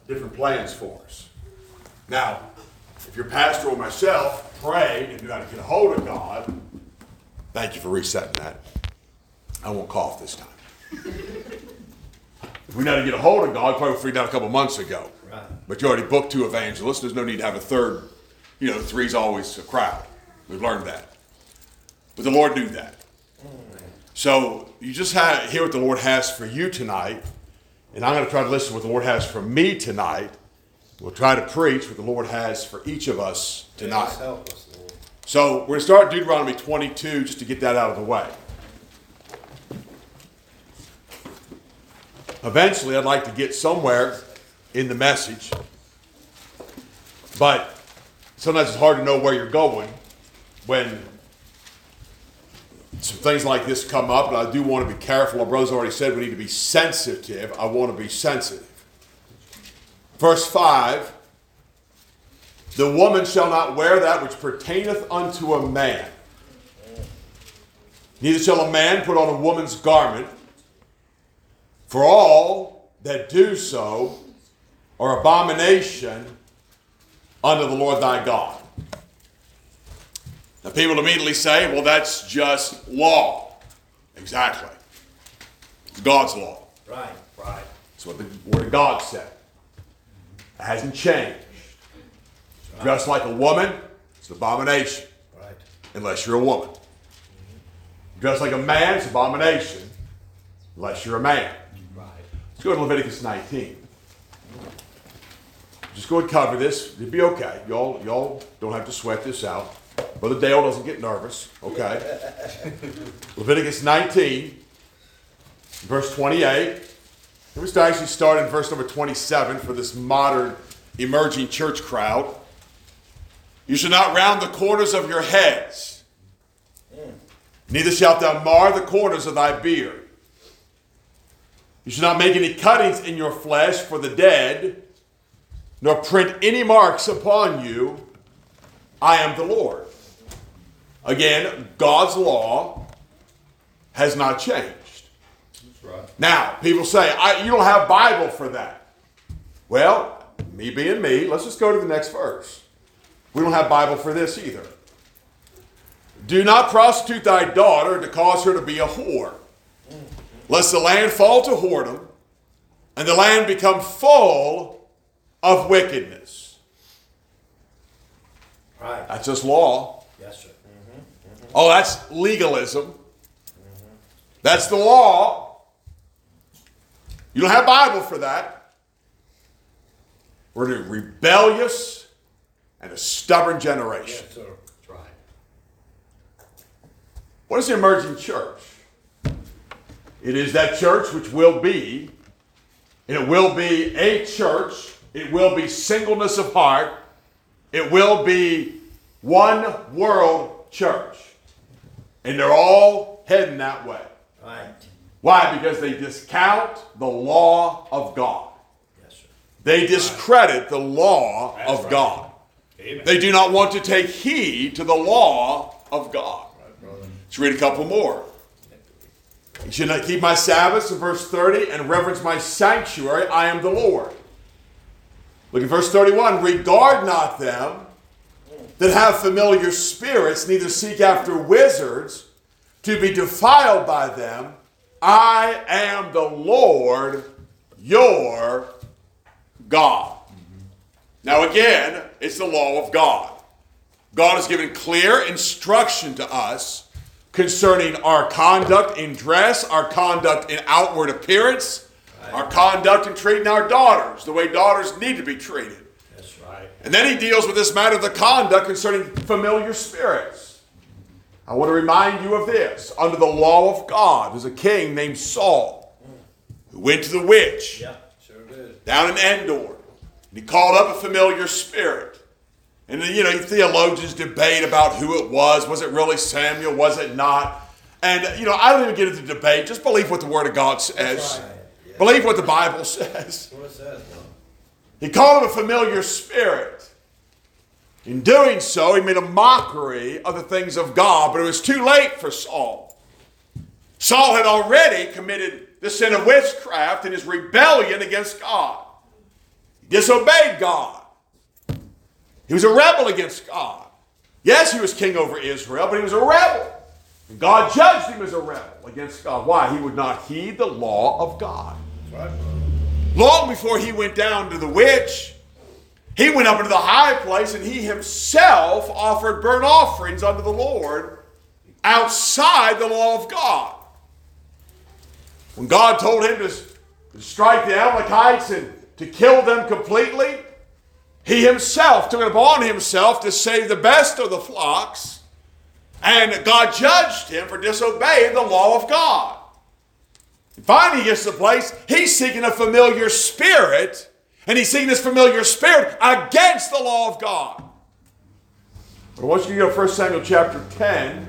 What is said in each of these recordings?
different plans for us. Now, if your pastor or myself prayed and knew how to get a hold of God, thank you for resetting that. I won't cough this time. If we know how to get a hold of God, probably figured out a couple months ago. Right. But you already booked 2 evangelists. There's no need to have a third. 3's always a crowd. We've learned that. But the Lord knew that. So you just hear what the Lord has for you tonight. And I'm going to try to listen to what the Lord has for me tonight. We'll try to preach what the Lord has for each of us tonight. Yes, help us, Lord. So we're going to start Deuteronomy 22 just to get that out of the way. Eventually, I'd like to get somewhere in the message. But sometimes it's hard to know where you're going when some things like this come up, and I do want to be careful. Our brother's already said we need to be sensitive. I want to be sensitive. Verse 5, the woman shall not wear that which pertaineth unto a man. Neither shall a man put on a woman's garment, for all that do so are abomination unto the Lord thy God. Now people immediately say, well, that's just law. Exactly. It's God's law. Right. That's what the Word of God said. It hasn't changed. Dressed like a woman, it's an abomination. Right. Unless you're a woman. Dressed like a man, it's an abomination. Unless you're a man. Right. Let's go to Leviticus 19. Just go and cover this. It'll be okay. Y'all don't have to sweat this out. Brother Dale doesn't get nervous. Okay. Leviticus 19, verse 28. It was to actually start in verse number 27 for this modern emerging church crowd. You shall not round the corners of your heads, neither shalt thou mar the corners of thy beard. You shall not make any cuttings in your flesh for the dead, nor print any marks upon you. I am the Lord. Again, God's law has not changed. That's right. Now, people say, you don't have Bible for that. Well, me being me, let's just go to the next verse. We don't have Bible for this either. Do not prostitute thy daughter to cause her to be a whore, lest the land fall to whoredom, and the land become full of wickedness. Right. That's just law. Yes, sir. Oh, that's legalism. That's the law. You don't have Bible for that. We're a rebellious and a stubborn generation. Yes, sir. That's right. What is the emerging church? It is that church which will be, and it will be a church. It will be singleness of heart. It will be one world church. And they're all heading that way. Right. Why? Because they discount the law of God. Yes, sir. They discredit the law That's of right. God. Amen. They do not want to take heed to the law of God. Right, brother. Let's read a couple more. You should not keep my Sabbaths, in verse 30, and reverence my sanctuary. I am the Lord. Look at verse 31. Regard not them that have familiar spirits, neither seek after wizards to be defiled by them. I am the Lord your God. Now again, it's the law of God. God has given clear instruction to us concerning our conduct in dress, our conduct in outward appearance, our conduct in treating our daughters the way daughters need to be treated. That's right. And then he deals with this matter of the conduct concerning familiar spirits. I want to remind you of this. Under the law of God, there's a king named Saul who went to the witch Yeah, sure did. down in Endor. And he called up a familiar spirit. And theologians debate about who it was. Was it really Samuel? Was it not? And, I don't even get into debate. Just believe what the Word of God says. That's right. Yeah. Believe what the Bible says. That's what it says, brother. He called him a familiar spirit. In doing so, he made a mockery of the things of God, but it was too late for Saul. Saul had already committed the sin of witchcraft in his rebellion against God. He disobeyed God. He was a rebel against God. Yes, he was king over Israel, but he was a rebel. And God judged him as a rebel against God. Why? He would not heed the law of God. That's right. Long before he went down to the witch, he went up into the high place and he himself offered burnt offerings unto the Lord outside the law of God. When God told him to strike the Amalekites and to kill them completely, he himself took it upon himself to save the best of the flocks, and God judged him for disobeying the law of God. And finally he gets to the place, he's seeking a familiar spirit, and he's seeking this familiar spirit against the law of God. But I want you to go to 1 Samuel chapter 10,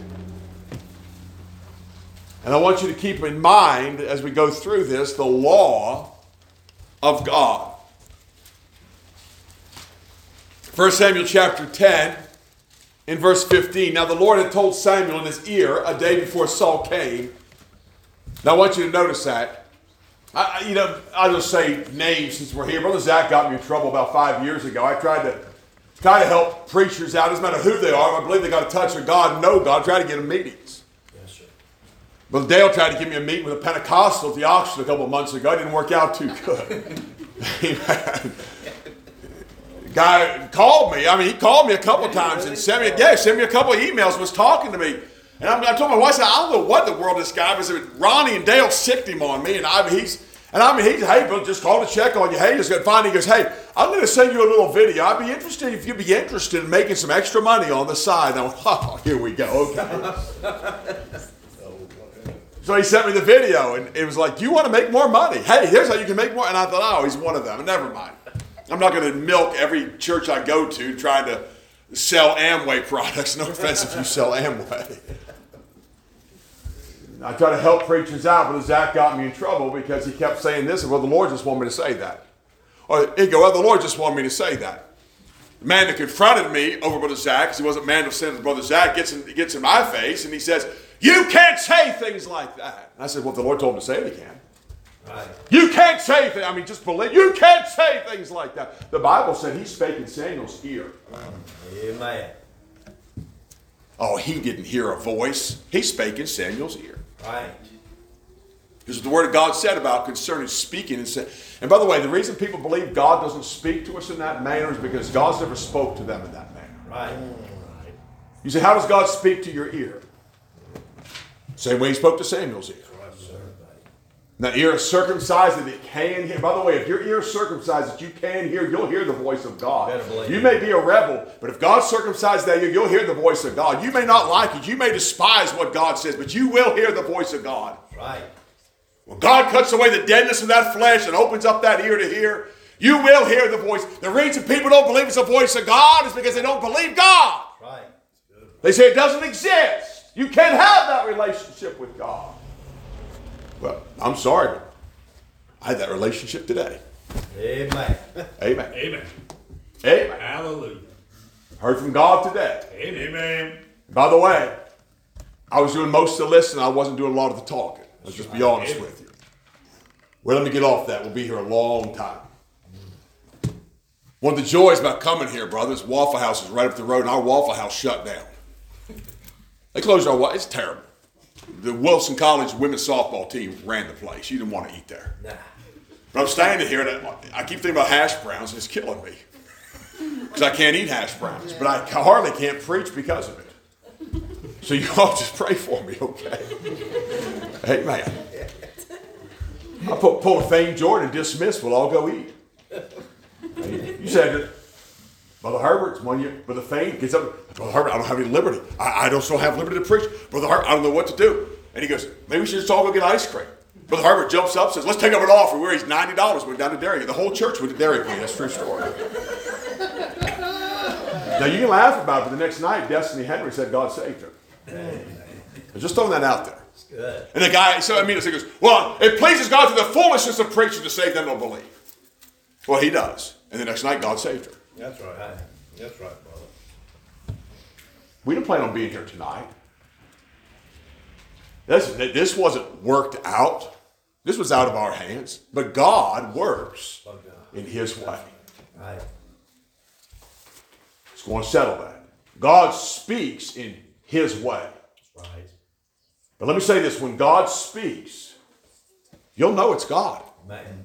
and I want you to keep in mind as we go through this, the law of God. 1 Samuel chapter 10, in verse 15. Now the Lord had told Samuel in his ear a day before Saul came. Now I want you to notice that. I'll just say names since we're here. Brother Zach got me in trouble about 5 years ago. I tried to help preachers out. It doesn't matter who they are. I believe they got a touch of God and know God. I tried to get them meetings. Yes, sir. Brother Dale tried to give me a meeting with a Pentecostal at the auction a couple of months ago. It didn't work out too good. Guy called me. He called me a couple of times and sent me a couple of emails, was talking to me. And I told my wife, I said, I don't know what the world this guy was. Ronnie and Dale sicked him on me. He's, hey, Bill, just called to check on you. Hey, just got finally, he goes, hey, I'm going to send you a little video. I'd be interested if you'd be interested in making some extra money on the side. And I went, oh, here we go. Okay. So he sent me the video, and it was like, do you want to make more money? Hey, here's how you can make more. And I thought, oh, he's one of them. Never mind. I'm not going to milk every church I go to trying to sell Amway products. No offense if you sell Amway. I try to help preachers out, but Zach got me in trouble because he kept saying this, and well, the Lord just wanted me to say that. Or he'd go, well, the Lord just wanted me to say that. The man that confronted me over Brother Zach, because he wasn't a man of sin, Brother Zach gets in my face, and he says, you can't say things like that. And I said, well, if the Lord told him to say it, he can. Right. You can't say things. Just believe. You can't say things like that. The Bible said he spake in Samuel's ear. Amen. Oh, he didn't hear a voice. He spake in Samuel's ear. Right. Because the Word of God said about concerning speaking. And by the way, the reason people believe God doesn't speak to us in that manner is because God's never spoke to them in that manner. Right. You say, how does God speak to your ear? Same way he spoke to Samuel's ear. Now, ear is circumcised that it can hear. By the way, if your ear is circumcised that you can hear, you'll hear the voice of God. You may be a rebel, but if God circumcised that ear, you'll hear the voice of God. You may not like it. You may despise what God says, but you will hear the voice of God. Right. When God cuts away the deadness of that flesh and opens up that ear to hear, you will hear the voice. The reason people don't believe it's the voice of God is because they don't believe God. Right. They say it doesn't exist. You can't have that relationship with God. Well, I'm sorry, but I had that relationship today. Amen. Amen. Amen. Amen. Hallelujah. Heard from God today. Amen. By the way, I was doing most of the listening. I wasn't doing a lot of the talking. Let's just be honest with you. Well, let me get off that. We'll be here a long time. One of the joys about coming here, brothers, Waffle House is right up the road, and our Waffle House shut down. They closed our It's terrible. The Wilson College women's softball team ran the place. You didn't want to eat there. Nah. But I'm standing here, and I keep thinking about hash browns, and it's killing me. Because I can't eat hash browns. But I hardly can't preach because of it. So you all just pray for me, okay? Amen. I pull a Fame Jordan and dismiss. We'll all go eat. You said it. Brother Herbert's one year. Brother Fame gets up. Brother Herbert, I don't have any liberty. I don't still have liberty to preach. Brother Herbert, I don't know what to do. And he goes, maybe we should just all go get ice cream. Brother Herbert jumps up and says, let's take up an offer. We raised $90. Went down to Dairy Queen. The whole church went to Dairy Queen. That's a true story. Now you can laugh about it, but the next night, Destiny Henry said God saved her. I'm just throwing that out there. It's good. And the guy, he goes, well, it pleases God through the foolishness of preaching to save them who don't believe. Well, he does. And the next night, God saved her. That's right. That's right, brother. We didn't plan on being here tonight. This wasn't worked out. This was out of our hands. But God works in his way. Right. It's going to settle that. God speaks in His way. Right. But let me say this, when God speaks, you'll know it's God. Man.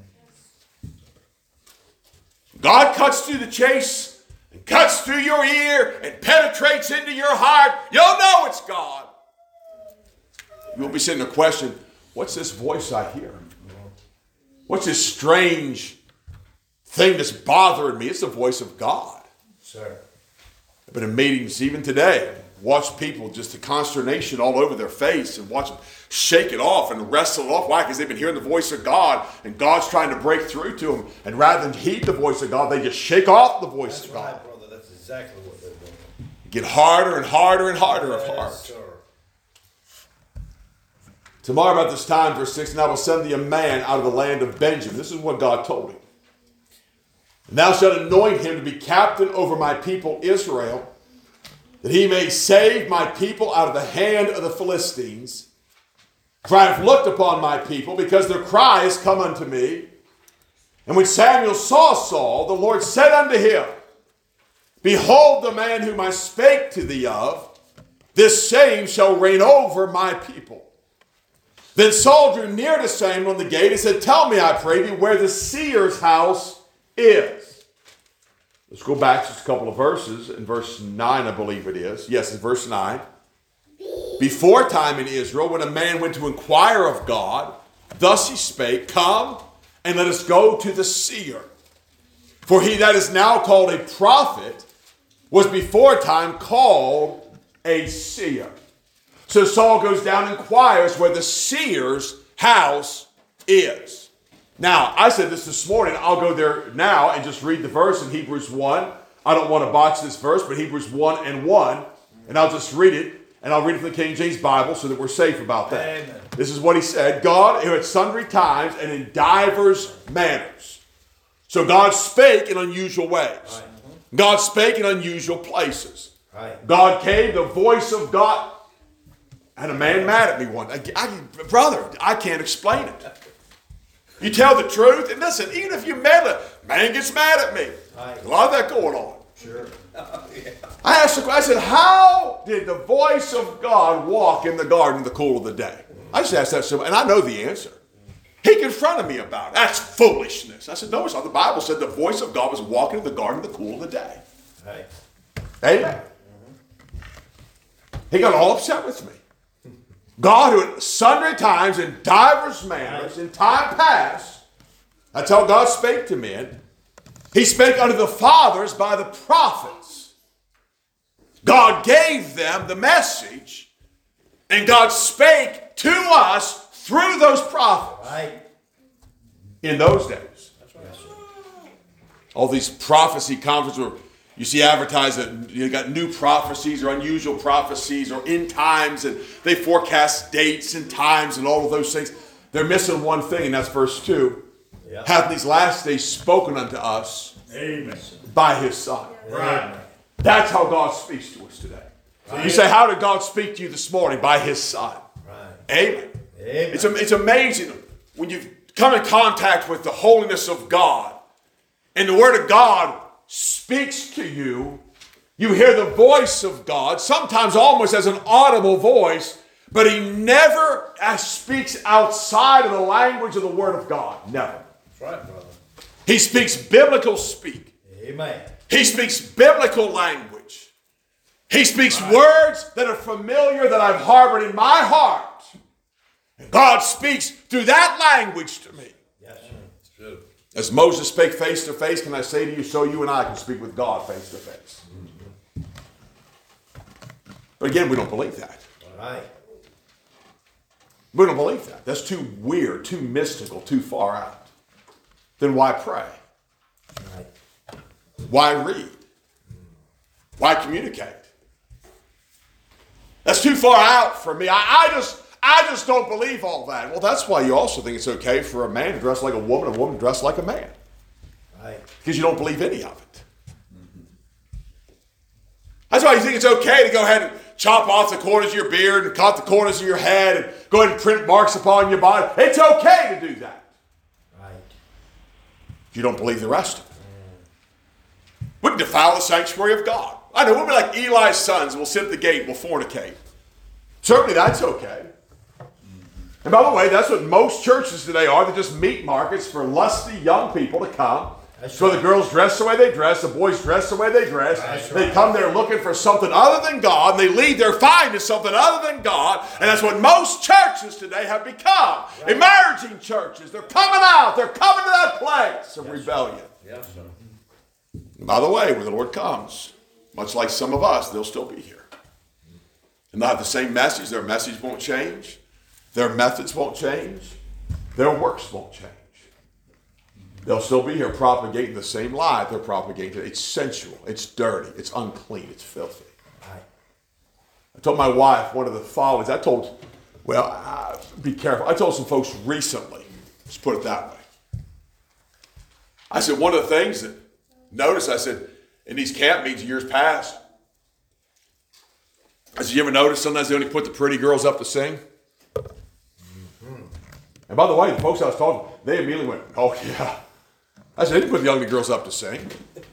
God cuts through the chase, and cuts through your ear, and penetrates into your heart. You'll know it's God. You'll be sitting there questioning, what's this voice I hear? What's this strange thing that's bothering me? It's the voice of God. Sir. I've been in meetings even today. Watch people, just the consternation all over their face, and watch them shake it off and wrestle it off. Why? Because they've been hearing the voice of God, and God's trying to break through to them. And rather than heed the voice of God, they just shake off the voice of God. Right, brother. That's exactly what they're doing. Get harder and harder and harder of heart. Yes, sir. Tomorrow about this time, verse 6, and I will send thee a man out of the land of Benjamin. This is what God told him. And thou shalt anoint him to be captain over my people Israel, that he may save my people out of the hand of the Philistines. For I have looked upon my people, because their cry is come unto me. And when Samuel saw Saul, the Lord said unto him, Behold the man whom I spake to thee of, this same shall reign over my people. Then Saul drew near to Samuel on the gate and said, Tell me, I pray thee, where the seer's house is. Let's go back just a couple of verses. In verse 9, I believe it is. Yes, it's verse 9. Before time in Israel, when a man went to inquire of God, thus he spake, Come, and let us go to the seer. For he that is now called a prophet was before time called a seer. So Saul goes down and inquires where the seer's house is. Now, I said this morning. I'll go there now and just read the verse in Hebrews 1. I don't want to botch this verse, but Hebrews 1 and 1. And I'll just read it. And I'll read it from the King James Bible so that we're safe about that. Amen. This is what he said. God, who at sundry times and in divers manners. So God spake in unusual ways. Right. God spake in unusual places. Right. God came, the voice of God. I had a man mad at me one day. Brother, I can't explain it. You tell the truth, and listen, even if you meddle, man gets mad at me. Right. A lot of that going on. Sure. I asked the question, I said, how did the voice of God walk in the garden in the cool of the day? I just asked that simple, and I know the answer. He confronted me about it. That's foolishness. I said, no, it's not. The Bible said the voice of God was walking in the garden in the cool of the day. Right. Amen. He got all upset with me. God, who at sundry times in divers manners, in time past, that's how God spake to men. He spake unto the fathers by the prophets. God gave them the message, and God spake to us through those prophets. Right. In those days. That's right. Yes, sir. All these prophecy conferences where you see advertised that you got new prophecies or unusual prophecies or end times, and they forecast dates and times and all of those things. They're missing one thing, and that's verse 2. Yep. Hath these last days spoken unto us Amen. by his Son. Right. That's how God speaks to us today. Right. You say, how did God speak to you this morning? By his Son. Right. Amen. Amen. It's amazing when you come in contact with the holiness of God and the Word of God speaks to you. You hear the voice of God, sometimes almost as an audible voice, but he never speaks outside of the language of the Word of God. Never. That's right, brother. He speaks biblical speak. Amen. He speaks biblical language. He speaks words that are familiar, that I've harbored in my heart. And God speaks through that language to me. Yes, sir. It's true. As Moses spake face to face, can I say to you, so you and I can speak with God face to face. But again, we don't believe that. All right. We don't believe that. That's too weird, too mystical, too far out. Then why pray? Right. Why read? Why communicate? That's too far out for me. I just don't believe all that. Well, that's why you also think it's okay for a man to dress like a woman to dress like a man. Right. Because you don't believe any of it. That's why you think it's okay to go ahead and chop off the corners of your beard and cut the corners of your head and go ahead and print marks upon your body. It's okay to do that. Right. If you don't believe the rest of it. defile the sanctuary of God. I know we'll be like Eli's sons. We'll sit at the gate. We'll fornicate. Certainly that's okay. And by the way, that's what most churches today are. They're just meat markets for lusty young people to come. So the girls dress the way they dress, the boys dress the way they dress. They come there looking for something other than God, and they leave there finding something other than God. And that's what most churches today have become. Emerging churches. They're coming out. They're coming to that place of rebellion. Yes, sir. And by the way, when the Lord comes, much like some of us, they'll still be here. And they'll have the same message. Their message won't change. Their methods won't change. Their works won't change. They'll still be here propagating the same lie they're propagating today. It's sensual. It's dirty. It's unclean. It's filthy. Right. I told my wife one of the follies. Be careful. I told some folks recently, let's put it that way. I said, one of the things that, notice, I said, in these camp meetings years past, I said, you ever notice sometimes they only put the pretty girls up to sing? And by the way, the folks I was talking to, they immediately went, oh yeah. I said, they didn't put the young girls up to sing.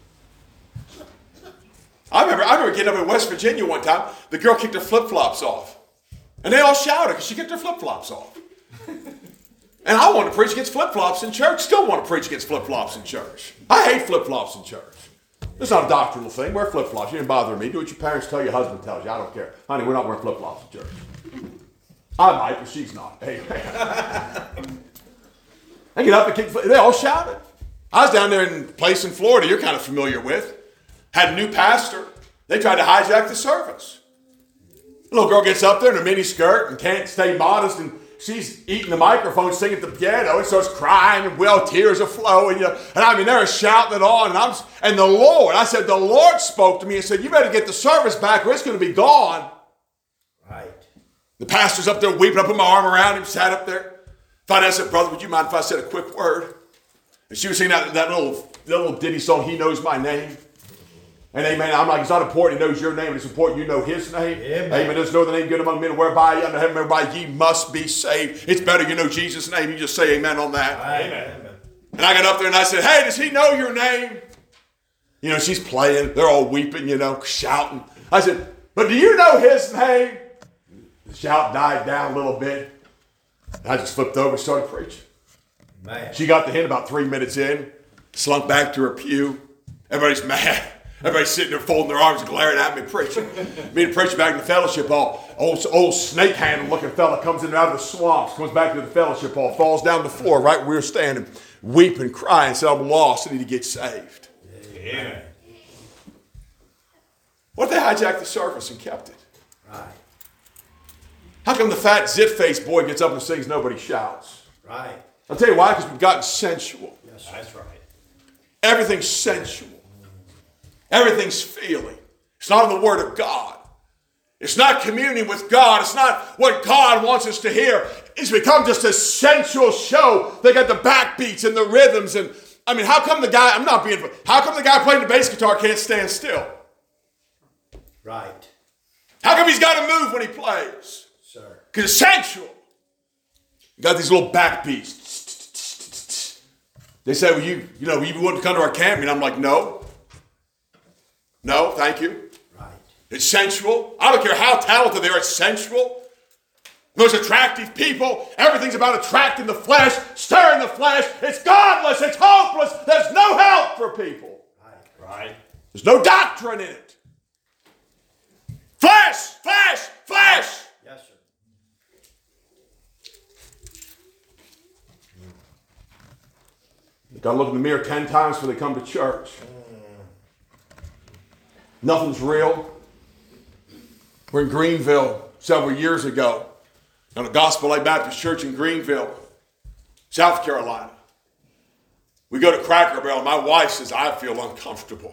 I remember getting up in West Virginia one time, the girl kicked her flip-flops off. And they all shouted because she kicked her flip-flops off. And I want to preach against flip-flops in church, still want to preach against flip-flops in church. I hate flip-flops in church. It's not a doctrinal thing. Wear flip-flops. You didn't bother me. Do what your parents tell you, your husband tells you. I don't care. Honey, we're not wearing flip-flops in church. I might, but she's not. Amen. They get up and kick. They all shouted. I was down there in a place in Florida you're kind of familiar with. Had a new pastor. They tried to hijack the service. The little girl gets up there in a mini skirt and can't stay modest, and she's eating the microphone, singing at the piano, and starts crying, and tears are flowing. And I mean, they're shouting it on. And the Lord spoke to me and said, you better get the service back or it's going to be gone. Right. The pastor's up there weeping. I put my arm around him, sat up there. Finally, I said, brother, would you mind if I said a quick word? And she was singing that little ditty song, He Knows My Name. And amen. I'm like, it's not important he knows your name. It's important you know his name. Amen. There's no other name good among men whereby under heaven, whereby ye must be saved. It's better you know Jesus' name. You just say amen on that. Amen. And I got up there and I said, hey, does he know your name? She's playing. They're all weeping, shouting. I said, but do you know his name? The shout died down a little bit. I just flipped over and started preaching. Man. She got the hint about 3 minutes in, slunk back to her pew. Everybody's mad. Everybody's sitting there folding their arms and glaring at me preaching. Me and preaching back in the fellowship hall. Old snake handle looking fella comes in out of the swamps, comes back to the fellowship hall, falls down the floor right where we were standing, weeping, crying, said, I'm lost, I need to get saved. Amen. What if they hijacked the service and kept it? Right. How come the fat zit-faced boy gets up and sings, nobody shouts? Right. I'll tell you why, because we've gotten sensual. Yes, that's right. Everything's sensual. Everything's feeling. It's not in the Word of God. It's not communing with God. It's not what God wants us to hear. It's become just a sensual show. They got the backbeats and the rhythms. And I mean, how come the guy playing the bass guitar can't stand still? Right. How come he's got to move when he plays? Sir. Because it's sensual. You got these little backbeats. They say, well, you wouldn't come to our camp. And I'm like, no. No, thank you. Right. It's sensual. I don't care how talented they are. It's sensual. Those attractive people, everything's about attracting the flesh, stirring the flesh. It's godless. It's hopeless. There's no help for people. Right. There's no doctrine in it. Flesh, flesh, flesh. Yes, sir. You got to look in the mirror 10 times before they come to church. Nothing's real. We're in Greenville several years ago at a Gospel Light Baptist Church in Greenville, South Carolina. We go to Cracker Barrel. My wife says, I feel uncomfortable.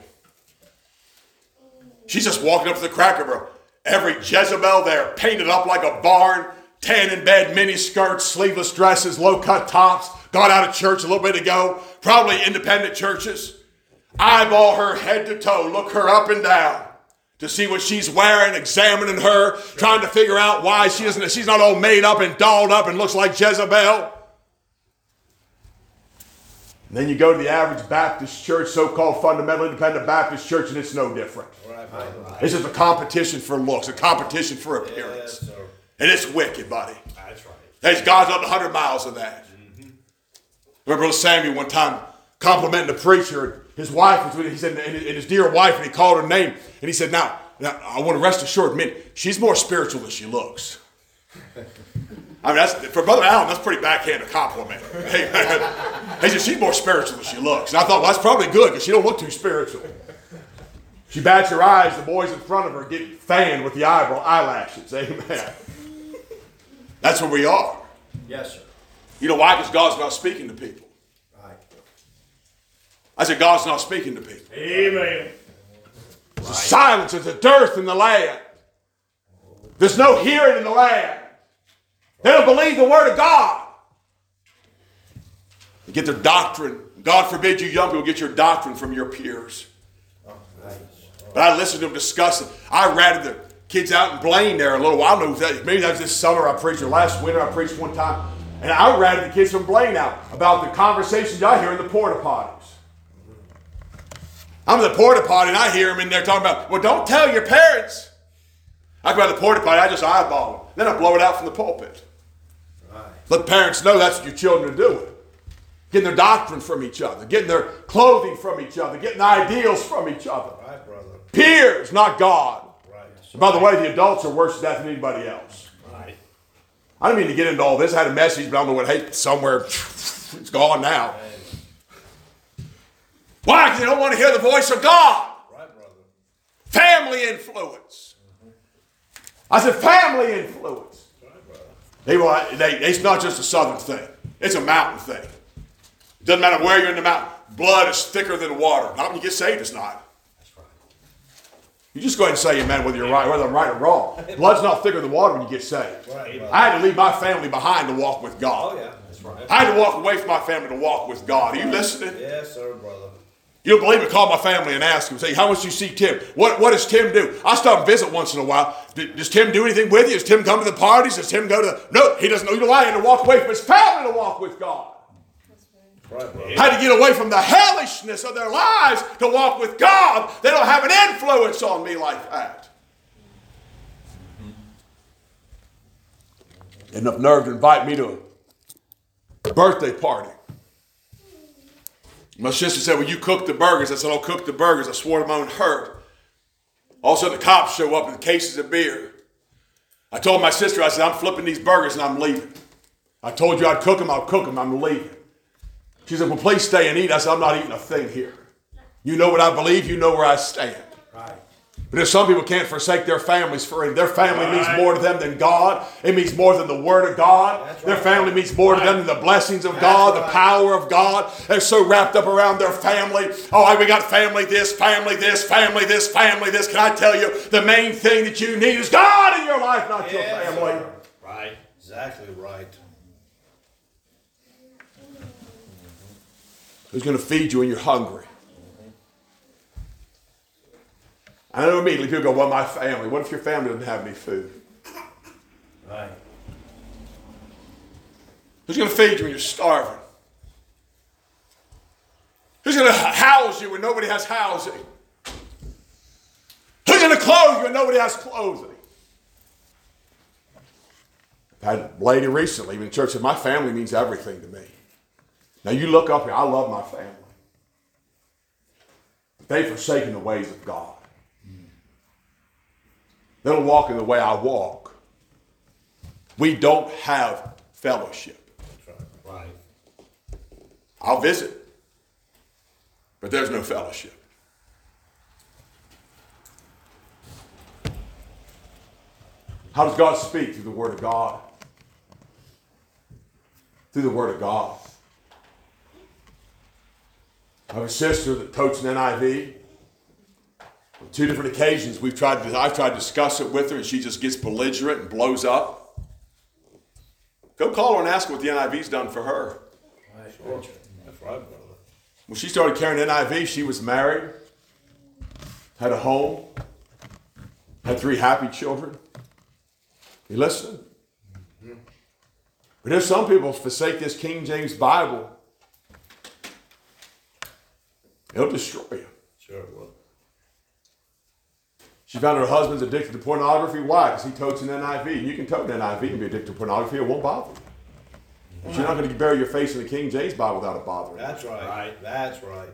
She's just walking up to the Cracker Barrel. Every Jezebel there, painted up like a barn, tan in bed, mini skirts, sleeveless dresses, low-cut tops, got out of church a little bit ago, probably independent churches. Eyeball her head to toe, look her up and down to see what she's wearing, examining her, trying to figure out why she's not all made up and dolled up and looks like Jezebel. And then you go to the average Baptist church, so-called fundamental independent Baptist church, and it's no different. Right. It's just a competition for looks, a competition for appearance. Yes, sir. And it's wicked, buddy. That's right. There's God's up 100 miles of that. Remember Brother Samuel one time complimenting the preacher. His wife was with him. He said, and his dear wife, and he called her name. And he said, now I want to rest assured, man, she's more spiritual than she looks. I mean, for Brother Allen, that's a pretty backhanded compliment. He said, she's more spiritual than she looks. And I thought, well, that's probably good because she don't look too spiritual. She bats her eyes, the boys in front of her get fanned with the eyelashes. Amen. That's where we are. Yes, sir. You know why? Because God's not speaking to people. Right. I said, God's not speaking to people. Amen. There's a silence, there's a dearth in the land. There's no hearing in the land. They don't believe the word of God. They get their doctrine. God forbid you young people get your doctrine from your peers. But I listened to them discuss it. I ratted the kids out in Blaine there a little while. I don't know if maybe that was this summer I preached, or last winter I preached one time. And I ratted the kids from Blaine out about the conversations I hear in the porta potties. I'm in the porta potty and I hear them in there talking about, well, don't tell your parents. I go out to the porta potty, I just eyeball them. Then I blow it out from the pulpit. Right. Let parents know that's what your children are doing. Getting their doctrine from each other, getting their clothing from each other, getting ideals from each other. Right, brother. Peers, not God. Right. And by the way, the adults are worse at that than anybody else. Right. I didn't mean to get into all this. I had a message, but I don't know what. Hey, somewhere it's gone now. Why? Because they don't want to hear the voice of God. Right, brother. Family influence. I said family influence. Right, brother. It's not just a southern thing. It's a mountain thing. It doesn't matter where you're in the mountain. Blood is thicker than water. Not when you get saved, it's not. That's right. You just go ahead and say amen whether you're right, whether I'm right or wrong. Blood's not thicker than water when you get saved. Right, brother. I had to leave my family behind to walk with God. Oh, yeah. That's right. I had to walk away from my family to walk with God. Are you listening? Yes, sir, brother. You don't believe me? Call my family and ask them. Say, how much do you see Tim? What does Tim do? I stop and visit once in a while. Does Tim do anything with you? Does Tim come to the parties? Does Tim go to No, he doesn't know. You know why? He had to walk away from his family to walk with God. Right, brother. Had to get away from the hellishness of their lives to walk with God. They don't have an influence on me like that. Enough nerve to invite me to a birthday party. My sister said, well, you cook the burgers. I said, I'll cook the burgers. I swore to my own hurt. All of a sudden, the cops show up with cases of beer. I told my sister, I said, I'm flipping these burgers and I'm leaving. I told you I'd cook them, I'll cook them, I'm leaving. She said, well, please stay and eat. I said, I'm not eating a thing here. You know what I believe, you know where I stand. Right. But if some people can't forsake their families for it, their family means more to them than God. It means more than the Word of God. That's Their right. family means more to them than the blessings of God, the power of God. They're so wrapped up around their family. Oh, we got family this, family this, family this, family this. Can I tell you, the main thing that you need is God in your life, not your Yes, family. sir. Right. Exactly right. Who's going to feed you when you're hungry? I know immediately people go, well, my family. What if your family doesn't have any food? Right. Who's going to feed you when you're starving? Who's going to house you when nobody has housing? Who's going to clothe you when nobody has clothing? I had a lady recently in the church said, my family means everything to me. Now you look up here, I love my family. But they've forsaken the ways of God. They don't walk in the way I walk. We don't have fellowship. That's right. Right. I'll visit, but there's no fellowship. How does God speak? Through the Word of God. Through the Word of God. I have a sister that totes an NIV. On 2 different occasions, I've tried to discuss it with her, and she just gets belligerent and blows up. Go call her and ask her what the NIV's done for her. Right. Sure. That's right, brother. When she started carrying NIV, she was married, had a home, had 3 happy children. You listen? But there's some people forsake this King James Bible It'll destroy you. Sure it will. She found her husband's addicted to pornography. Why? Because he totes an NIV. And you can tote an NIV and be addicted to pornography. It won't bother you. But you're not going to bury your face in the King James Bible without it bothering you. That's right. Right. That's right.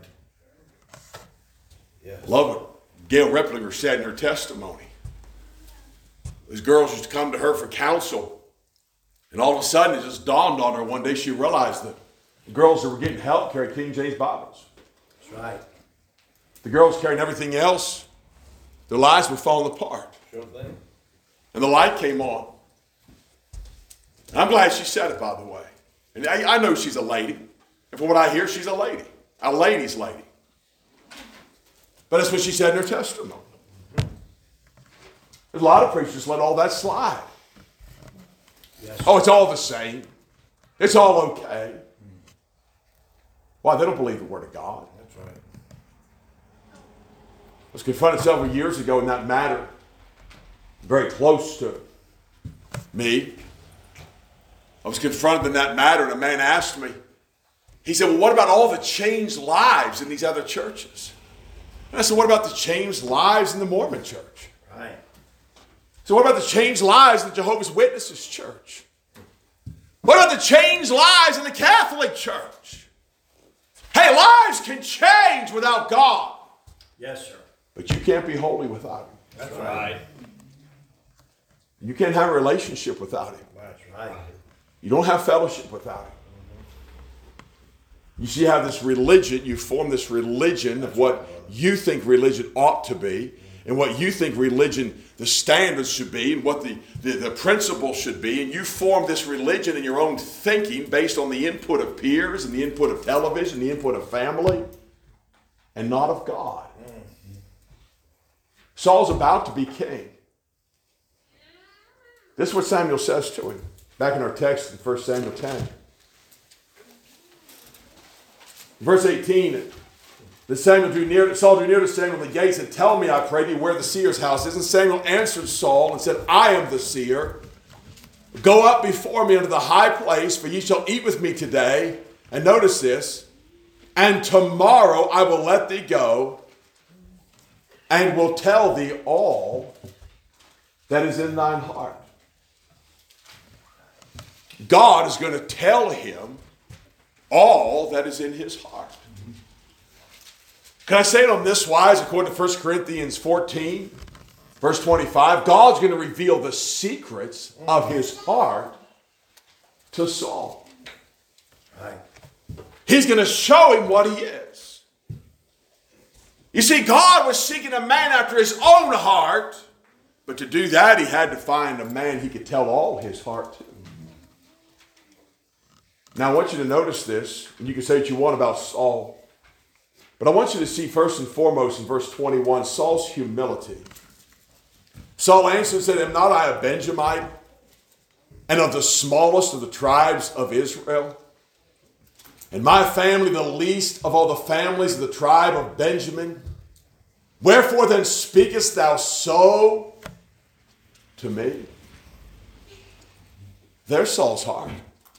Yes. Love what Gail Replinger said in her testimony. These girls used to come to her for counsel. And all of a sudden, it just dawned on her one day. She realized that the girls that were getting help carried King James Bibles. That's right. The girls carrying everything else, their lives were falling apart. Sure thing. And the light came on. And I'm glad she said it, by the way. And I know she's a lady. And from what I hear, she's a lady. A lady's lady. But that's what she said in her testimony. There's a lot of preachers let all that slide. Yes. Oh, it's all the same. It's all okay. Why? They don't believe the Word of God. That's right. I was confronted several years ago in that matter, very close to me. I was confronted in that matter, and a man asked me, he said, well, what about all the changed lives in these other churches? And I said, what about the changed lives in the Mormon church? Right. So what about the changed lives in the Jehovah's Witnesses church? What about the changed lives in the Catholic church? Hey, lives can change without God. Yes, sir. But you can't be holy without Him. That's right. You can't have a relationship without Him. That's right. You don't have fellowship without Him. You see, you have this religion, you form this religion of what you think religion ought to be, and what you think religion, the standards should be, and what the principles should be, and you form this religion in your own thinking based on the input of peers, and the input of television, the input of family, and not of God. Saul's about to be king. This is what Samuel says to him, back in our text in 1 Samuel 10. Verse 18, Saul drew near to Samuel in the gates and tell me, I pray thee, where the seer's house is. And Samuel answered Saul and said, I am the seer. Go up before me unto the high place, for ye shall eat with me today. And notice this, and tomorrow I will let thee go and will tell thee all that is in thine heart. God is going to tell him all that is in his heart. Can I say it on this wise, according to 1 Corinthians 14, verse 25? God's going to reveal the secrets of his heart to Saul. Right. He's going to show him what he is. You see, God was seeking a man after his own heart, but to do that, he had to find a man he could tell all his heart to. Now, I want you to notice this, and you can say what you want about Saul, but I want you to see first and foremost in verse 21, Saul's humility. Saul answered and said, Am not I a Benjamite, and of the smallest of the tribes of Israel? And my family the least of all the families of the tribe of Benjamin? Wherefore then speakest thou so to me? There's Saul's heart.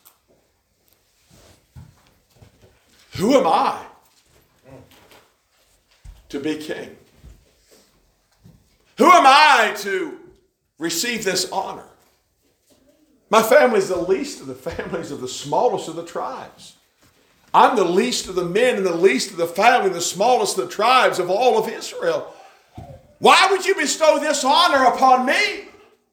Who am I to be king? Who am I to receive this honor? My family is the least of the families of the smallest of the tribes. I'm the least of the men and the least of the family, the smallest of the tribes of all of Israel. Why would you bestow this honor upon me?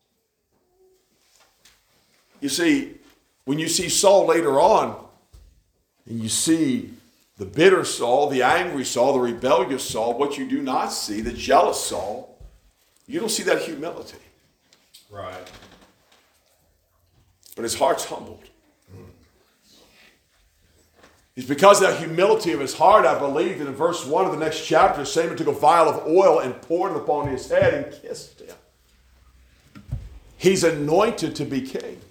You see, when you see Saul later on, and you see the bitter Saul, the angry Saul, the rebellious Saul, what you do not see, the jealous Saul, you don't see that humility. Right. But his heart's humbled. It's because of that humility of his heart, I believe, that in verse 1 of the next chapter, Samuel took a vial of oil and poured it upon his head and kissed him. He's anointed to be king.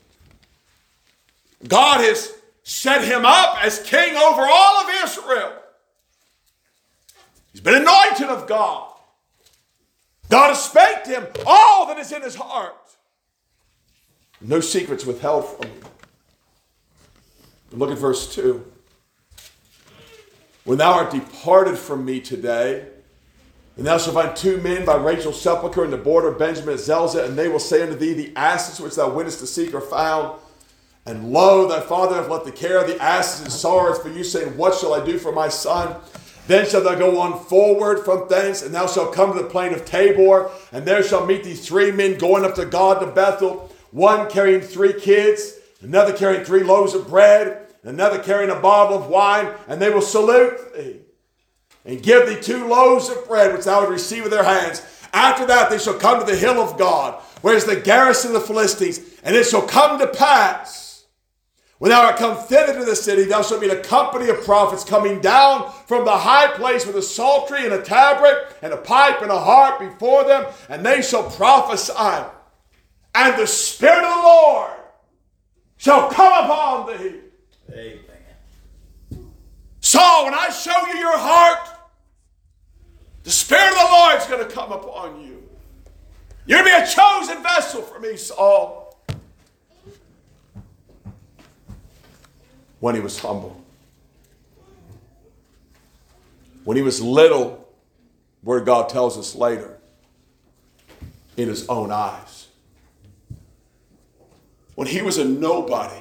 God has set him up as king over all of Israel. He's been anointed of God. God has spake to him all that is in his heart. No secrets withheld from him. Look at verse 2. when thou art departed from me today, and thou shalt find 2 men by Rachel's sepulchre in the border of Benjamin at Zelzah, and they will say unto thee, the asses which thou wentest to seek are found. And lo, thy father hath left the care of the asses and sorrows for you, saying, what shall I do for my son? Then shalt thou go on forward from thence, and thou shalt come to the plain of Tabor, and there shall meet thee 3 men going up to God to Bethel, one carrying 3 kids, another carrying 3 loaves of bread, another carrying a bottle of wine, and they will salute thee, and give thee 2 loaves of bread, which thou would receive with their hands. After that they shall come to the hill of God, where is the garrison of the Philistines, and it shall come to pass, when thou art come thither to the city, thou shalt meet a company of prophets coming down from the high place with a psaltery and a tabret and a pipe and a harp before them, and they shall prophesy. And the Spirit of the Lord shall come upon thee. Amen. Saul, when I show you your heart, the Spirit of the Lord is going to come upon you. You're going to be a chosen vessel for me, Saul. When he was humble. When he was little, where God tells us later, in his own eyes. When he was a nobody,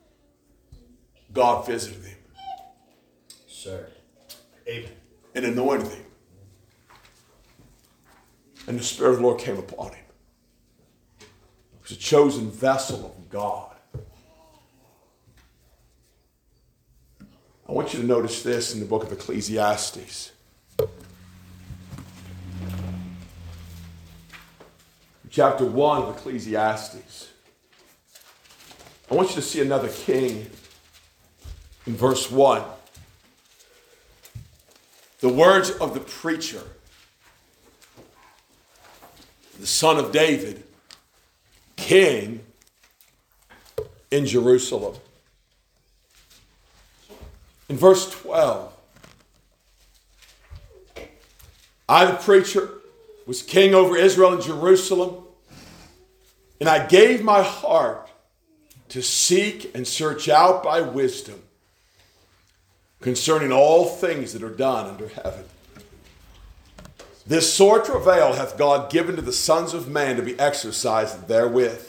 God visited him. Sir. Amen. And anointed him. And the Spirit of the Lord came upon him. He was a chosen vessel of God. I want you to notice this in the book of Ecclesiastes. Chapter 1 of Ecclesiastes. I want you to see another king in verse 1. The words of the preacher, the son of David, king in Jerusalem. In verse 12, I, the preacher, was king over Israel and Jerusalem, and I gave my heart to seek and search out by wisdom concerning all things that are done under heaven. This sore travail hath God given to the sons of man to be exercised therewith.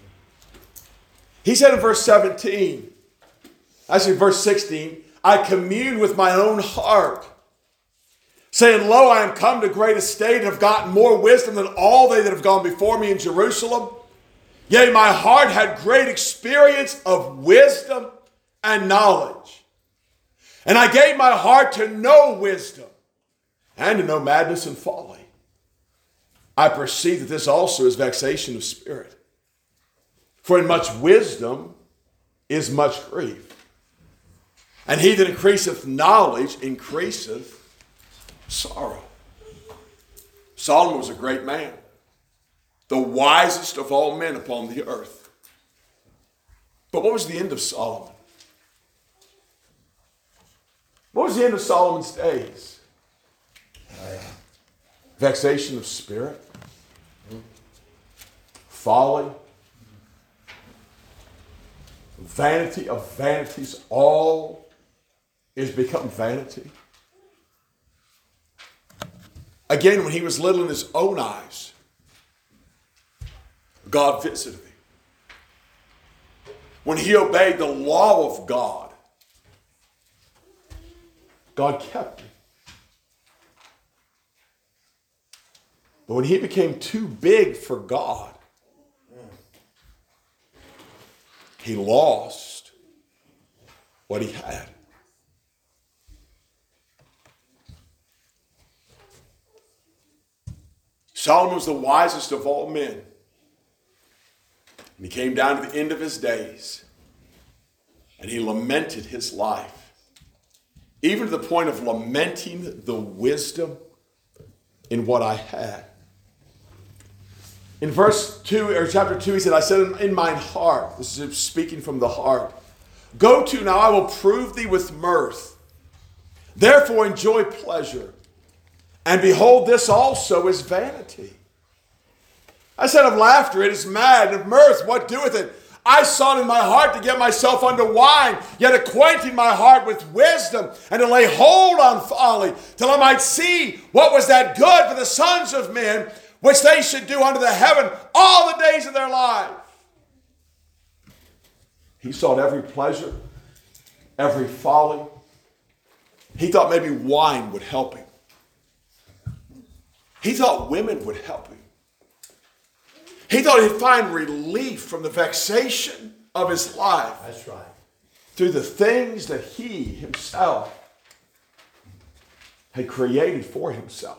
He said in verse 17, actually verse 16, I commune with my own heart, saying, lo, I am come to great estate and have gotten more wisdom than all they that have gone before me in Jerusalem. Yea, my heart had great experience of wisdom and knowledge. And I gave my heart to know wisdom and to know madness and folly. I perceive that this also is vexation of spirit. For in much wisdom is much grief. And he that increaseth knowledge increaseth sorrow. Solomon was a great man, the wisest of all men upon the earth. But what was the end of Solomon? What was the end of Solomon's days? Vexation of spirit, folly, vanity of vanities, all is become vanity. Again, when he was little in his own eyes, God visited him. When he obeyed the law of God, God kept him. But when he became too big for God, he lost what he had. Solomon was the wisest of all men. And he came down to the end of his days. And he lamented his life. Even to the point of lamenting the wisdom in what I had. In verse 2, or chapter 2, he said, I said in mine heart, this is speaking from the heart, go to now, I will prove thee with mirth. Therefore enjoy pleasure. And behold, this also is vanity. I said of laughter, it is mad, and of mirth, what doeth it? I sought in my heart to get myself unto wine, yet acquainting my heart with wisdom, and to lay hold on folly, till I might see what was that good for the sons of men, which they should do unto the heaven all the days of their life. He sought every pleasure, every folly. He thought maybe wine would help him. He thought women would help him. He thought he'd find relief from the vexation of his life. That's right. Through the things that he himself had created for himself.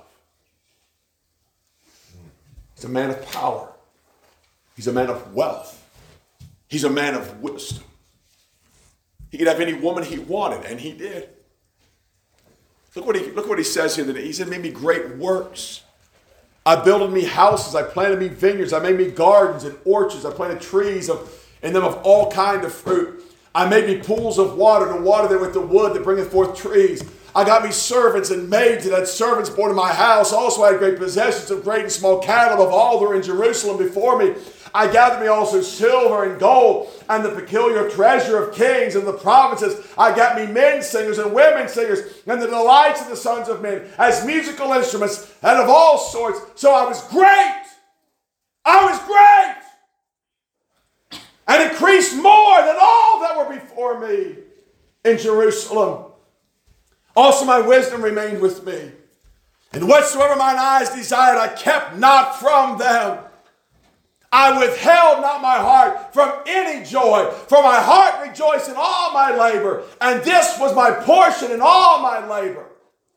He's a man of power. He's a man of wealth. He's a man of wisdom. He could have any woman he wanted, and he did. Look what he says here. That he said, made me great works. I builded me houses. I planted me vineyards. I made me gardens and orchards. I planted trees in them of all kind of fruit. I made me pools of water to water them with the wood that bringeth forth trees. I got me servants and maids and had servants born in my house. Also I had great possessions of great and small cattle of all that were in Jerusalem before me. I gathered me also silver and gold and the peculiar treasure of kings and the provinces. I got me men singers and women singers and the delights of the sons of men as musical instruments and of all sorts. So I was great. I was great. And increased more than all that were before me in Jerusalem. Also my wisdom remained with me. And whatsoever mine eyes desired, I kept not from them. I withheld not my heart from any joy, for my heart rejoiced in all my labor, and this was my portion in all my labor.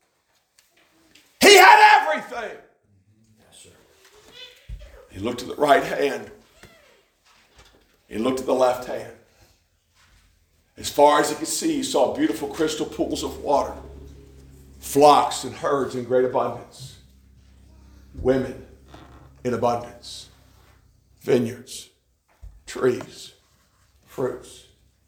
He had everything. Yes, sir. He looked at the right hand. He looked at the left hand. As far as he could see, he saw beautiful crystal pools of water, flocks and herds in great abundance, women in abundance, vineyards, trees, fruits.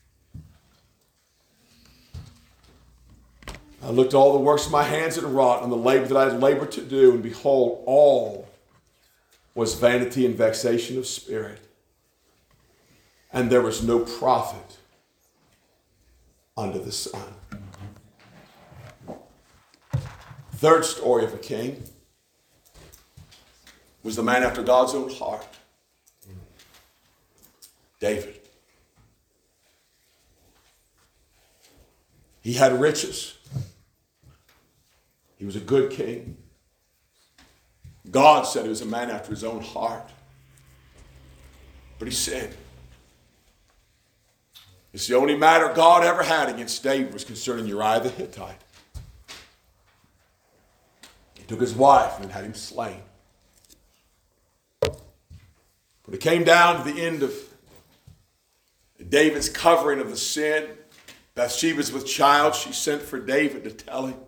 I looked at all the works of my hands had wrought, and the labor that I had labored to do, and behold, all was vanity and vexation of spirit. And there was no profit under the sun. Third story of a king was the man after God's own heart. David. He had riches. He was a good king. God said he was a man after his own heart. But he sinned. It's the only matter God ever had against David was concerning Uriah the Hittite. He took his wife and had him slain. When it came down to the end of David's covering of the sin, Bathsheba's with child, she sent for David to tell him.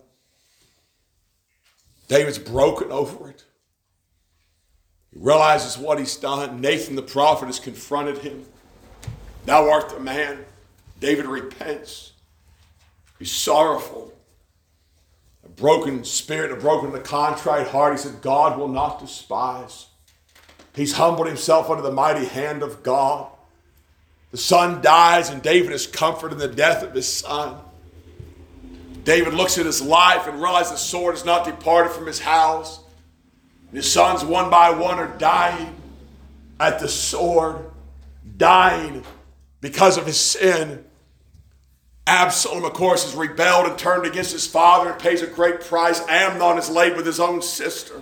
David's broken over it. He realizes what he's done. Nathan the prophet has confronted him. Thou art the man. David repents. He's sorrowful. A broken spirit, a broken and a contrite heart. He said, God will not despise. He's humbled himself under the mighty hand of God. The son dies, and David is comforted in the death of his son. David looks at his life and realizes the sword has not departed from his house. And his sons, one by one, are dying at the sword, dying because of his sin. Absalom, of course, has rebelled and turned against his father and pays a great price. Amnon is laid with his own sister.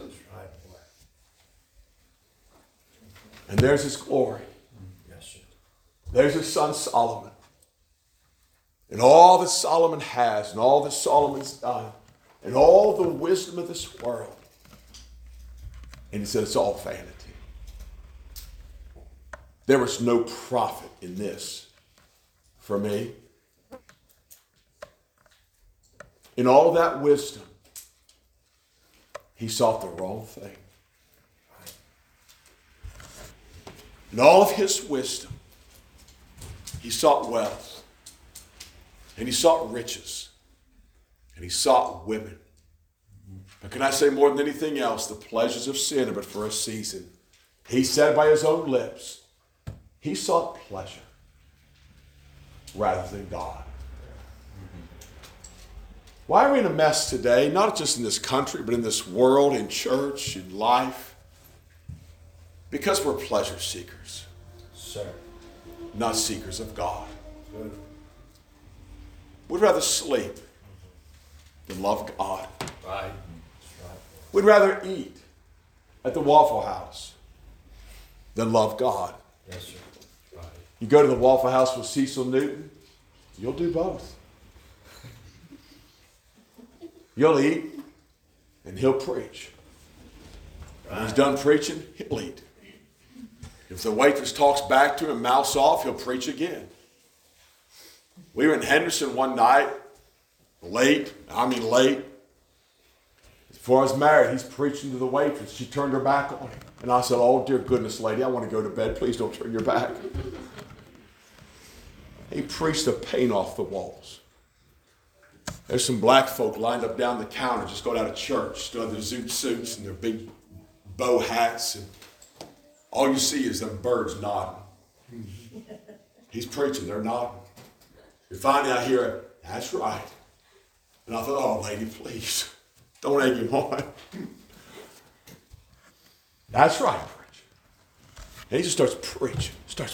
And there's his glory. There's his son Solomon. And all that Solomon has, and all that Solomon's done, and all the wisdom of this world. And he said it's all vanity. There was no profit in this for me. In all that wisdom, he sought the wrong thing. In all of his wisdom, he sought wealth, and he sought riches, and he sought women. But can I say more than anything else, the pleasures of sin are but for a season. He said by his own lips, He sought pleasure rather than God. Why are we in a mess today? Not just in this country, but in this world, in church, in life. Because we're pleasure seekers. Sir. Not seekers of God. Good. We'd rather sleep than love God. Right. That's right. We'd rather eat at the Waffle House than love God. Yes, sir. Right. You go to the Waffle House with Cecil Newton, you'll do both. You'll eat and he'll preach. When he's done preaching, he'll eat. If the waitress talks back to him, mouths off, he'll preach again. We were in Henderson one night, late. Before I was married, he's preaching to the waitress. She turned her back on him. And I said, oh, dear goodness, lady, I want to go to bed. Please don't turn your back. He preached the paint off the walls. There's some black folk lined up down the counter, just got out of church, still have their zoot suits and their big bow hats, and all you see is them birds nodding. He's preaching, they're nodding. And finally I hear, that's right. And I thought, oh, lady, please, don't egg him on. That's right, preacher. And he just starts preaching.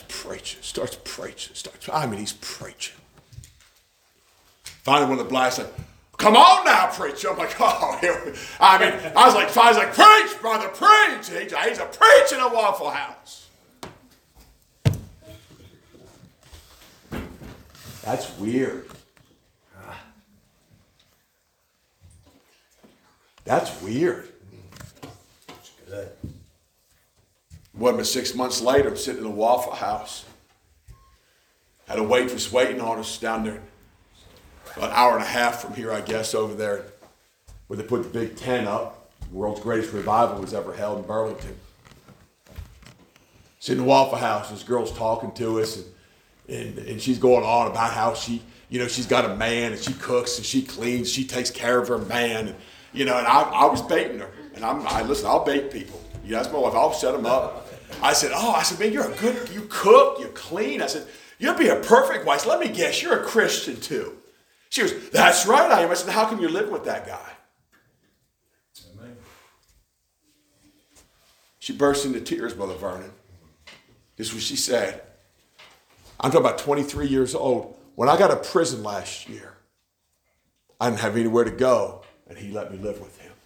He's preaching. Finally, one of the blacks said, come on now, preacher. I'm like, oh, I was like, preach, brother, preach. He's a preaching at Waffle House. That's weird. That's weird. Good. Wasn't but 6 months later, I'm sitting in a Waffle House. Had a waitress waiting on us down there. About an hour and a half from here, I guess, over there, where they put the big tent up. The world's greatest revival was ever held in Burlington. Sitting in the Waffle House, this girl's talking to us, and she's going on about how she's got a man, and she cooks, and she cleans, she takes care of her man, and I was baiting her, and listen, I'll bait people. That's my wife. I'll set them up. I said, man, you cook, you clean. I said, you'll be a perfect wife. Let me guess, you're a Christian too. She goes, that's right, I am. I said, how come you're living with that guy? Amen. She burst into tears, Brother Vernon. This is what she said. I'm talking about 23 years old. When I got out of prison last year, I didn't have anywhere to go, and he let me live with him.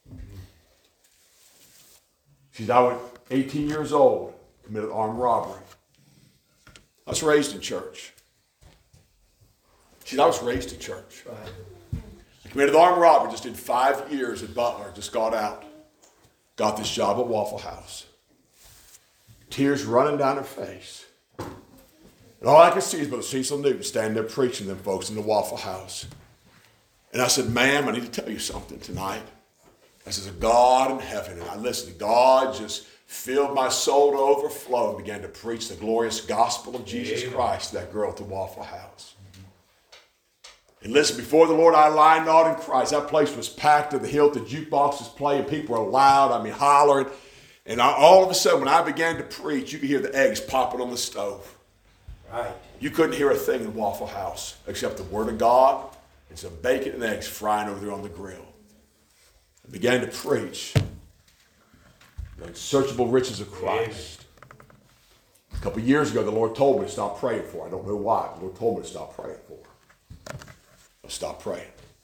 She said, I was 18 years old, committed armed robbery. I was raised in church. She said, I was raised in church. I committed armed robbery, just did 5 years at Butler, just got out. Got this job at Waffle House. Tears running down her face. And all I could see is Brother Cecil Newton standing there preaching to them folks in the Waffle House. And I said, ma'am, I need to tell you something tonight. I said, there's a God in heaven. And I listened. God just filled my soul to overflow and began to preach the glorious gospel of Jesus Christ to that girl at the Waffle House. And listen, before the Lord I lie not in Christ. That place was packed to the hilt. The jukebox was playing. People were loud. Hollering. And all of a sudden, when I began to preach, you could hear the eggs popping on the stove. Right. You couldn't hear a thing in Waffle House except the Word of God and some bacon and eggs frying over there on the grill. I began to preach the unsearchable riches of Christ. A couple of years ago, the Lord told me to stop praying for her. I don't know why. The Lord told me to stop praying for her. I stopped praying.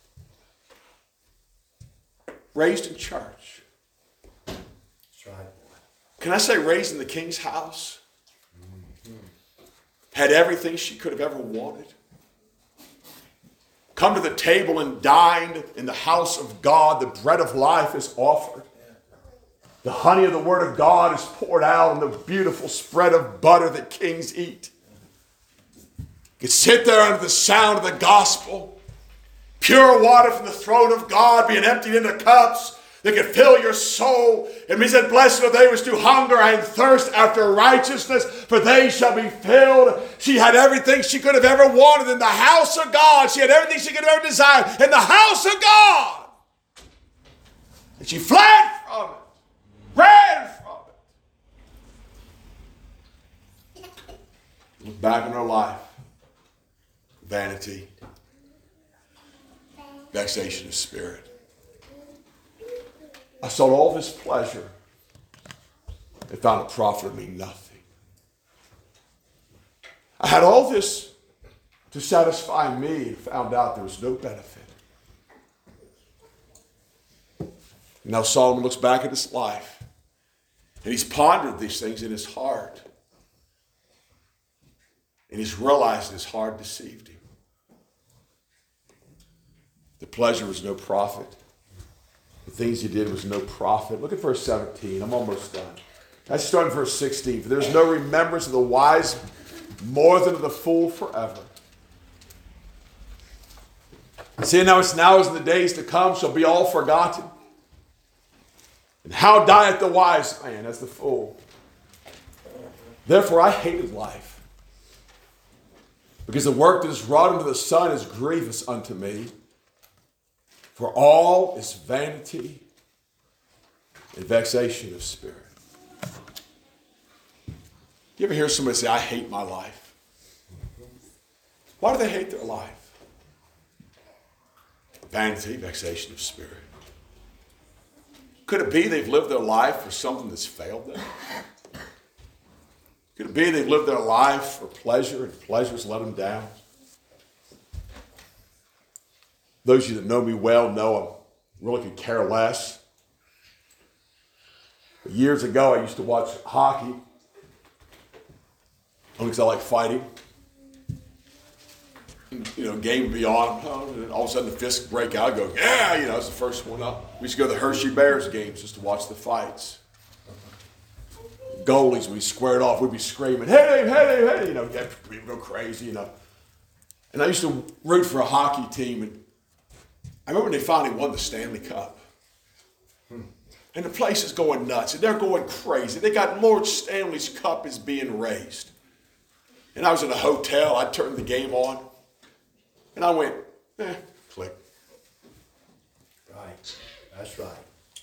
Raised in church. That's right. Can I say raised in the King's house? Had everything she could have ever wanted. Come to the table and dined in the house of God. The bread of life is offered. The honey of the Word of God is poured out on the beautiful spread of butter that kings eat. You could sit there under the sound of the gospel. Pure water from the throne of God being emptied into cups that could fill your soul. And he said, blessed are they which do hunger and thirst after righteousness, for they shall be filled. She had everything she could have ever wanted in the house of God. She had everything she could have ever desired in the house of God. And she fled from it, ran from it. look back on our life, vanity, vexation of spirit. I sought all this pleasure and found it profited me nothing. I had all this to satisfy me and found out there was no benefit. Now Solomon looks back at his life and he's pondered these things in his heart. And he's realized his heart deceived him. The pleasure was no profit. The things he did was no profit. Look at verse 17. I'm almost done. Let's start in verse 16. For there's no remembrance of the wise more than of the fool forever. See, now it's now as in the days to come shall be all forgotten. And how dieth the wise man as the fool? Therefore I hated life, because the work that is wrought under the sun is grievous unto me. For all is vanity and vexation of spirit. You ever hear somebody say, I hate my life? Why do they hate their life? Vanity, vexation of spirit. Could it be they've lived their life for something that's failed them? Could it be they've lived their life for pleasure and pleasure's let them down? Those of you that know me well know I really could care less. But years ago, I used to watch hockey. Only because I like fighting. You know, game would be on, and all of a sudden the fists break out. I go, yeah, you know, it's the first one up. We used to go to the Hershey Bears games just to watch the fights. Goalies, we squared off, we'd be screaming, hey, hey, hey, you know, people go crazy, you know. And I used to root for a hockey team, and I remember when they finally won the Stanley Cup. And the place is going nuts, and they're going crazy. They got Lord Stanley's Cup is being raised. And I was in a hotel, I turned the game on, and I went, click. Right. That's right.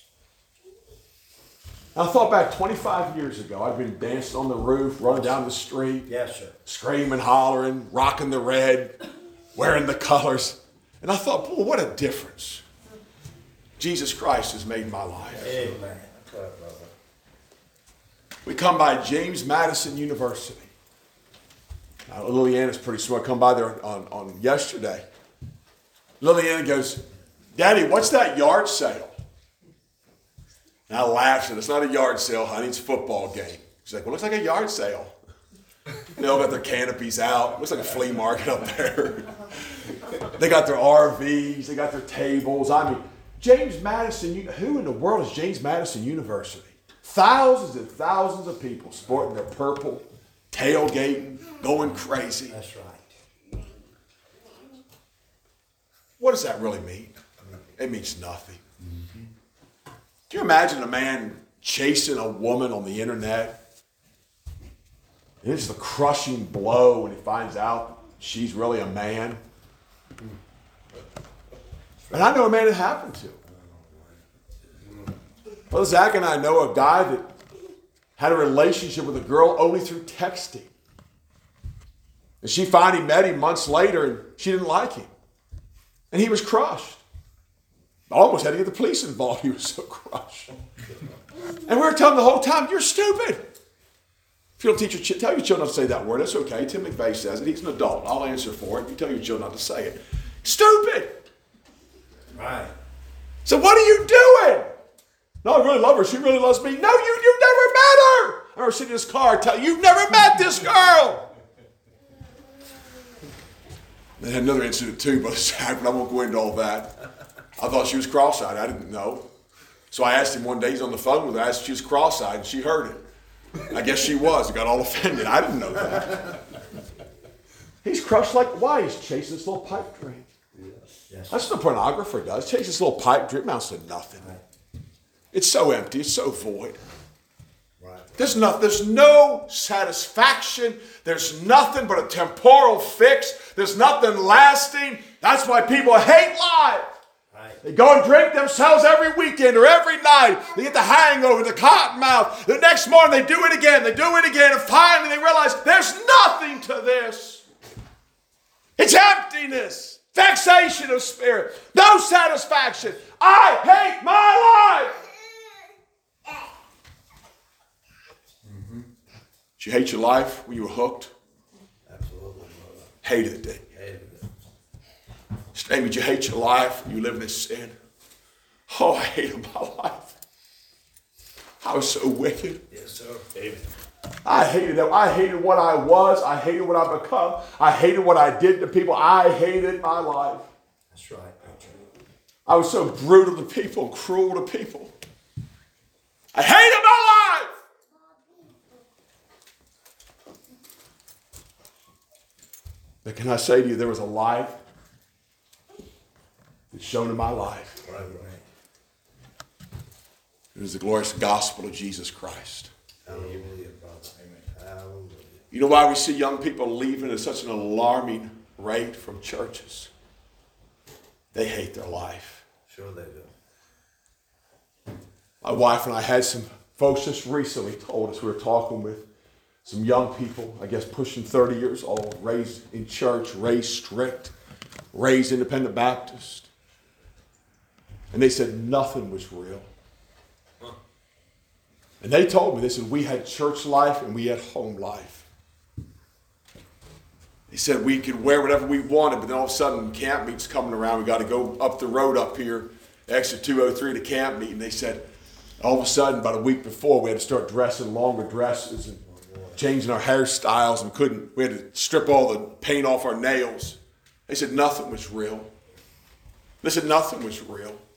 I thought back 25 years ago, I'd been dancing on the roof, running down the street. Yes, sir. Screaming, hollering, rocking the red, wearing the colors. And I thought, boy, what a difference Jesus Christ has made in my life. Amen. We come by James Madison University. Liliana's pretty smart. I come by there on yesterday. Liliana goes, Daddy, what's that yard sale? And I laughed and it's not a yard sale, honey, it's a football game. She's like, well, it looks like a yard sale. They all got their canopies out. It looks like a flea market up there. They got their RVs, they got their tables. I mean, James Madison, who in the world is James Madison University? Thousands and thousands of people sporting their purple, tailgating, going crazy. That's right. What does that really mean? It means nothing. Do you imagine a man chasing a woman on the internet? And it's the crushing blow when he finds out she's really a man. And I know a man it happened to. Well, Zach and I know a guy that had a relationship with a girl only through texting. And she finally met him months later and she didn't like him. And he was crushed. Almost had to get the police involved. He was so crushed. And we were telling him the whole time, you're stupid. If you don't teach your tell your children not to say that word, that's okay. Tim McVeigh says it. He's an adult. I'll answer for it. You tell your children not to say it. Stupid. Right. So what are you doing? No, I really love her. She really loves me. No, you've never met her. I remember sitting in this car telling you've never met this girl. They had another incident too, Brother Zach, but I won't go into all that. I thought she was cross-eyed. I didn't know. So I asked him one day, he's on the phone with her, I asked if she was cross-eyed, and she heard it. I guess she was. I got all offended. I didn't know that. He's crushed like, why? He's chasing this little pipe dream. Yes. That's what a pornographer does. Chase this little pipe dream, amounts to nothing. Right. It's so empty. It's so void. Right. There's no satisfaction. There's nothing but a temporal fix. There's nothing lasting. That's why people hate life. Right. They go and drink themselves every weekend or every night. They get the hangover, the cotton mouth. The next morning they do it again. They do it again. And finally they realize there's nothing to this. It's emptiness, vexation of spirit, no satisfaction. I hate my life. Did you hate your life when you were hooked? Absolutely, brother. Hated it, did you? Hated it. Stay, did you hate your life when you lived in this sin? Oh, I hated my life. I was so wicked. Yes, sir. Amen. I hated it. I hated what I was. I hated what I become. I hated what I did to people. I hated my life. That's right. That's right. I was so brutal to people, cruel to people. I hated my life. But can I say to you, there was a light that's shown in my life. Right, right. It is the glorious gospel of Jesus Christ. Hallelujah, brother. Amen. Hallelujah. You know why we see young people leaving at such an alarming rate from churches? They hate their life. Sure they do. My wife and I had some folks just recently told us, we were talking with some young people, I guess pushing 30 years old, raised in church, raised strict, raised independent Baptist. And they said nothing was real. And they told me, they said, we had church life and we had home life. They said we could wear whatever we wanted, but then all of a sudden camp meet's coming around. We got to go up the road up here, exit 203 to camp meet. And they said all of a sudden, about a week before, we had to start dressing longer dresses and changing our hairstyles, and we had to strip all the paint off our nails. They said nothing was real. They said nothing was real.